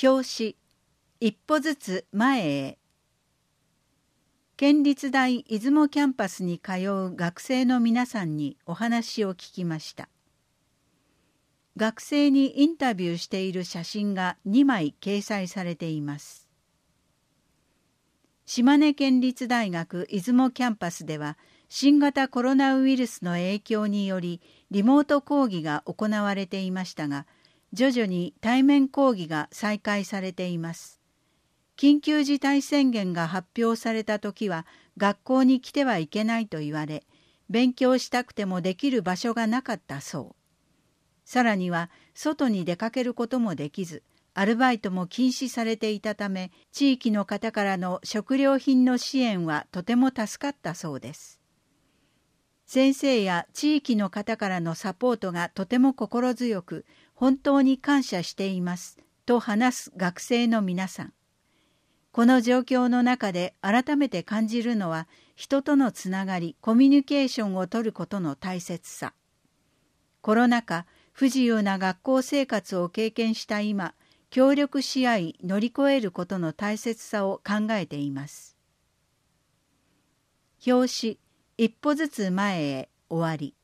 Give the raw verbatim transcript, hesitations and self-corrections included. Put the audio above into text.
表紙、一歩ずつ前へ。県立大出雲キャンパスに通う学生の皆さんにお話を聞きました。学生にインタビューしている写真がにまい掲載されています。島根県立大学出雲キャンパスでは、新型コロナウイルスの影響によりリモート講義が行われていましたが、徐々に対面講義が再開されています。緊急事態宣言が発表された時は学校に来てはいけないと言われ、勉強したくてもできる場所がなかったそう。さらには外に出かけることもできず、アルバイトも禁止されていたため、地域の方からの食料品の支援はとても助かったそうです。先生や地域の方からのサポートがとても心強く、本当に感謝していますと話す学生の皆さん。この状況の中で改めて感じるのは、人とのつながり、コミュニケーションをとることの大切さ。コロナ禍、不自由な学校生活を経験した今、協力し合い乗り越えることの大切さを考えています。表紙、一歩ずつ前へ終わり。